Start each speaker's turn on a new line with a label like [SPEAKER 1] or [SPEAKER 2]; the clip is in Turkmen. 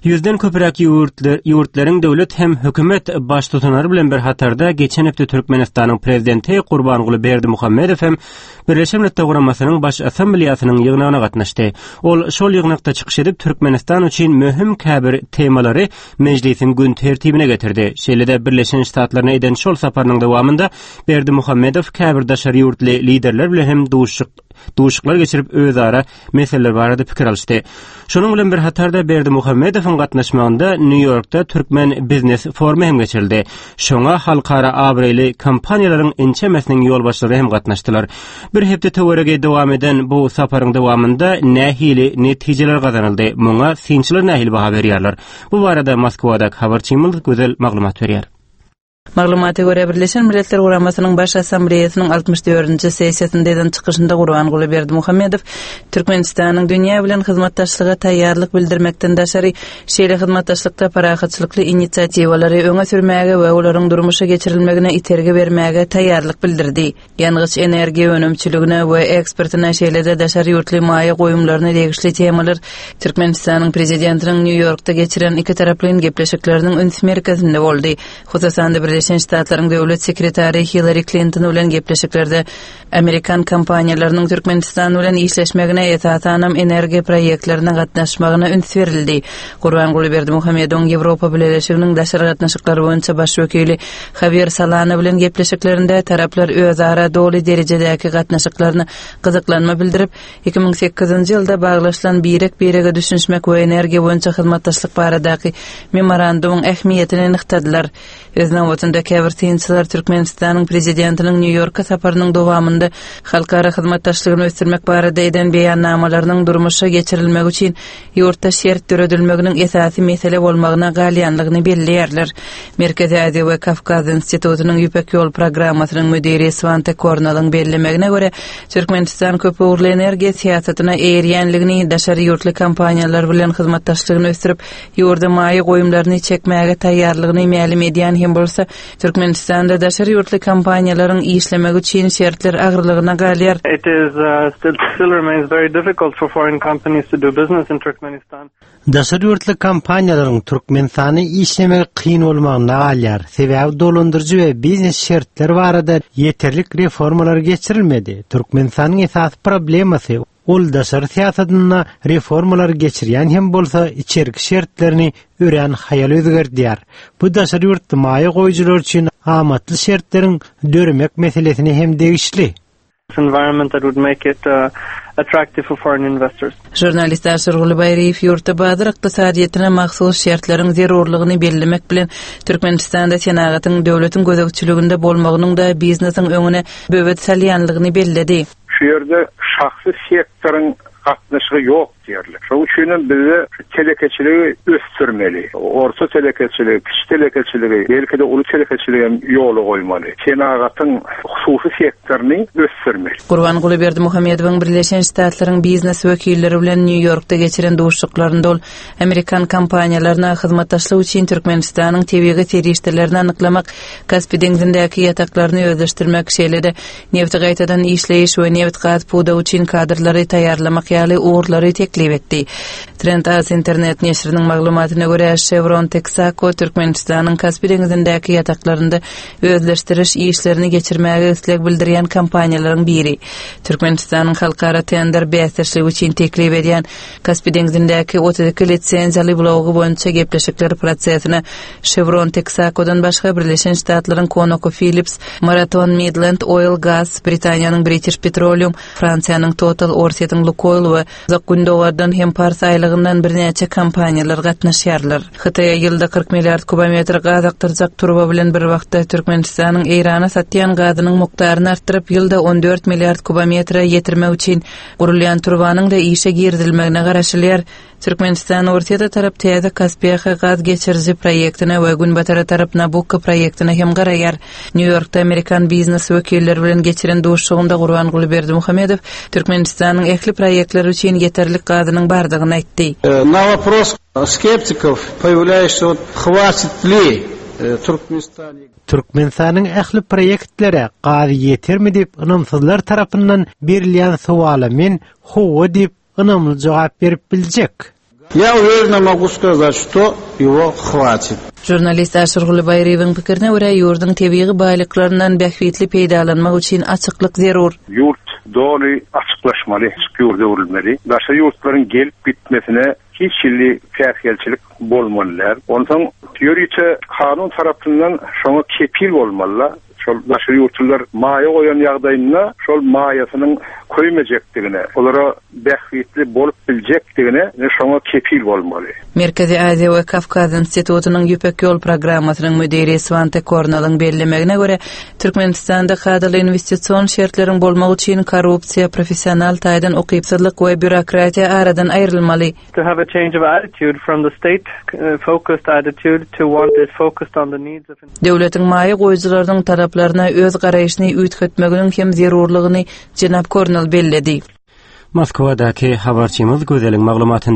[SPEAKER 1] Yüzden köpürek yurtlaryň döwlet hem hökümet baş tutanary bilen bir hatarda geçen hepde Türkmenistanyň prezidenti Gurbanguly Berdimuhammedow hem Birleşen Milletler Guramasynyň baş assambleýasynyň ýygnagyna gatnaşdy. Ol şol ýygnakda çykyş edip Türkmenistan üçin möhüm käbir temalary mejlisiň gün tertibine getirdi. Şeýle-de Birleşen Ştatlaryna eden şol saparynyň dowamında Berdimuhammedow käbir daşary ýurtly liderler bilen hem duşuklar geçirip özara meseleler barada pikir alışdy. Şonuň bilen bir hatarda Berdimuhammedowyň gatnaşmagynda New York'ta Türkmen Business Forumy hem geçirildi. Şoňa halkara abreýli kompaniýalaryň ençemesiniň ýolbaşçylary hem gatnaşdylar. Bir hepde töwerege dowam eden bu saparyň dowamında nähili netijeler gazanyldy. Muňa synçylar nähili baha berýärler. Bu barada Moskwada habarçymyl gözel maglumat berýär.
[SPEAKER 2] Maglumata göre Birleşen Milletler Guramasynyň baş assambleýasynyň 64-nji sessiýasynda eden çykyşynda Gurbanguly Berdimuhammedow Türkmenistanyň dünýä bilen hyzmatdaşlyga taýýarlyk bildirmekden daşary şeýle hyzmatdaşlykda parahatçylykly inisiatiwalary öňe sürmäge we olaryň durmuşa geçirilmegine iterge bermäge taýýarlyk bildirdi. Ýanygyç energiýa önümçiligine we eksportyna şeýle-de daşary ýurtly maýa goýumlaryna degişli temalar Türkmenistanyň prezidentiniň New York'ta geçiren iki taraply gepleşikleriniň üns merkezinde boldy. Hususan Birleşen Ştatlaryň döwlet sekretary Hillary Clinton bilen gepleşiklerde Amerikan kompaniýalarynyň Türkmenistan bilen işleşmegine etatanam energiýa proýektlerine gatnaşmagyna üns berildi. Gurbanguly Berdimuhammedow Ýewropa Birleşiginiň daşary gatnaşyklary boýunça baş wekili Javier Solana bilen gepleşiklerinde taraplar özara doly derejedäki gatnaşyklaryny gyzyklanma bildirip 2008-nji ýylda baglaşylan birege düşünmek we energiýa boýunça hyzmatdaşlyk baradaky memorandumyň ähmiýetini nyktadylar. Özüňde käbir synçylar Türkmenistanyň prezidentiniň New York'a saparynyň dowamında halkara hyzmatdaşlygyny ösdürmek barada eden beýannamalarynyň durmuşa geçirilmegi üçin ýurtda şert döredilmeginiň esasy mesele bolmagyna galyanlygyny belleýärler. Merkezi Aziýa we Kafkaz institutynyň Ýüpek ýol programasynyň müdiri Svante Kornalyň bellemegine görä Türkmenistan köp uğurly energiýa siýasatyna eýerýänligini daşary ýurtly kompaniýalar bilen hyzmatdaşlygyny ösdürip ýurda maýa goýumlaryny çekmäge taýýarlygyny ma'lum edýän hem bolsa Türkmenistanda daşary ýurtly kompaniýalaryň işlemegi üçin şertler agyrlygyna galýar.
[SPEAKER 3] It is still remains very difficult for foreign companies to do business in Turkmenistan.
[SPEAKER 4] Daşary ýurtly kompaniýalaryň Türkmenistany işlemegi kyn bolmagyna galýar. Sebäbi dolandyrjy we biznes şertleri barada ýeterlik reformalar geçirilmedi. Türkmenistanyň esas problemasy ol daşary siýasatyna reformalar geçirýän hem bolsa içerki şertlerini ören hayal özgerdýär. Bu daşary ýurtda maýa goýjylar üçin amatly şertleriň dörmek meselesini hem degişli.
[SPEAKER 3] Environment that would make it attractive for foreign investors.
[SPEAKER 2] Jurnalist Aşırgul Bayriýew ýurtda bazar ykdysadyýatyna mahsus şertleриň zerurlygyny bellemek bilen Türkmenistanda senagatyň döwletiň gözegçiliginde bolmagynyň da biznesiň öňüne böwet salýanlygyny belledi.
[SPEAKER 5] Şu yerde şahsy sektorun gatnaşygy ýok diýerler. Şol üçin bize telekeçiligi ösdürmeli. Orta telekeçiligi, kiçi telekeçiligi, belki de uly telekeçiligi ýoly goýmaly. Senagatyň hususy sektoryny ösdürmeli.
[SPEAKER 2] Gurbanguly Berdimuhammedowyň Birleşen Ştatlaryň biznes wekilleri bilen New York'ta geçiren duşuklarynda ol Amerikan kompaniýalaryna hyzmatdaşlyk üçin Türkmenistanyň tebigi serişdelerini anyklamak, Kaspy deňizindäki ýataklaryny özleşdirmek şeýle-de neft gaýtadan işleýiş we neft gaz puda üçin kadrlary taýýarlamak ýaly uğurlary teklip etdi. Trend internet neşriniň maglumatyna görä Chevron Texaco Türkmenistanyň Kaspy deňizindäki ýataklarynda özleşdiriş işlerini geçirmäge istek bildirýän kompaniýalaryň biri. Türkmenistanyň halkara tender beýerçiligi üçin teklip edýän Kaspy deňizindäki 32 litsenziýaly blogy boýunça gepleşikler prosesine Chevron Texaco'dan başga Birleşen Ştatlaryň ConocoPhillips, Marathon Midland Oil Gas, Britaniýanyň British Petroleum, Fransiýanyň Total Oil Lukoil we Zakundowardan hem Pars aýlygyndan birnäçe kompaniýalar gatnaşýarlar. Hytaýa ýylda 40 milliard kubometr gaz aktyrjak turba bilen bir wagtda Türkmenistanyň Irana satýan gazynyň mukdaryny artdyryp ýylda 14 milliard kubometre ýetirmek üçin gurulýan turbanyň da işe girdilmegine garaşylýar. Türkmenistan ortada tarap täze Kaspiýa gaz geçirji proýektine we Günbatara tarap Nabucco proýektine hem garaýar. New York'ta Amerikan biznes wekilleri bilen geçiren duşugynda Gurbanguly Berdimuhammedow Türkmenistanyň ähli proýektleri üçin ýeterlik gazynyň bardygyny aýtdy.
[SPEAKER 6] На вопрос скептиков появляется хватит ли
[SPEAKER 4] Türkmenistanyň ähli proýektleri gaz ýetermi diýip ynamsyzlar tarapyndan berilýän suwala men howa diýip ynamly jogap berip biljek.
[SPEAKER 6] Я уверен, могу сказать, что его хватит.
[SPEAKER 2] Jurnalist Aşyr Gulbaýewiň pikirine görä ýurdun tebigy baýlyklaryndan bähwitli peýdalanmak üçin açyklyk zerur.
[SPEAKER 5] Yurt dolu açıklaşmalı, yurda urilmeli. Başka yurtların gelip bitmesine hiç illi fäherçilik bolmalylar. Ondan ýöriçe kanun tarapyndan şoňa kepil bolmalylar. Şol başka yurtlar maýa goýan ýagdaýynda şol maýasynyň köýmejekdigine, olara bähwitli bolup biljekdigine şoňa kepil bolmaly.
[SPEAKER 2] Merkezi Aziýa we Kafkaz institutynyň Ýüpek ýol programmasynyň müdiri Svante Kornalyň bellemegine görä, Türkmenistanda hadyly investisiýon şertleriň bolmagy üçin korrupsiýa, professional taýdan okypsızlyk we bürokratiýa aradan aýrylmaly.
[SPEAKER 3] To have a change of attitude from the state focused attitude to one that is focused on the needs of
[SPEAKER 2] Döwletiň maýa goýjylarynyň talaplaryna öz garaýyşyny üýtgetmeginiň hem zerurlygyny Jenap Kornal belledi.
[SPEAKER 1] Moskvadaky habarçymyz gözeliň maglumatyn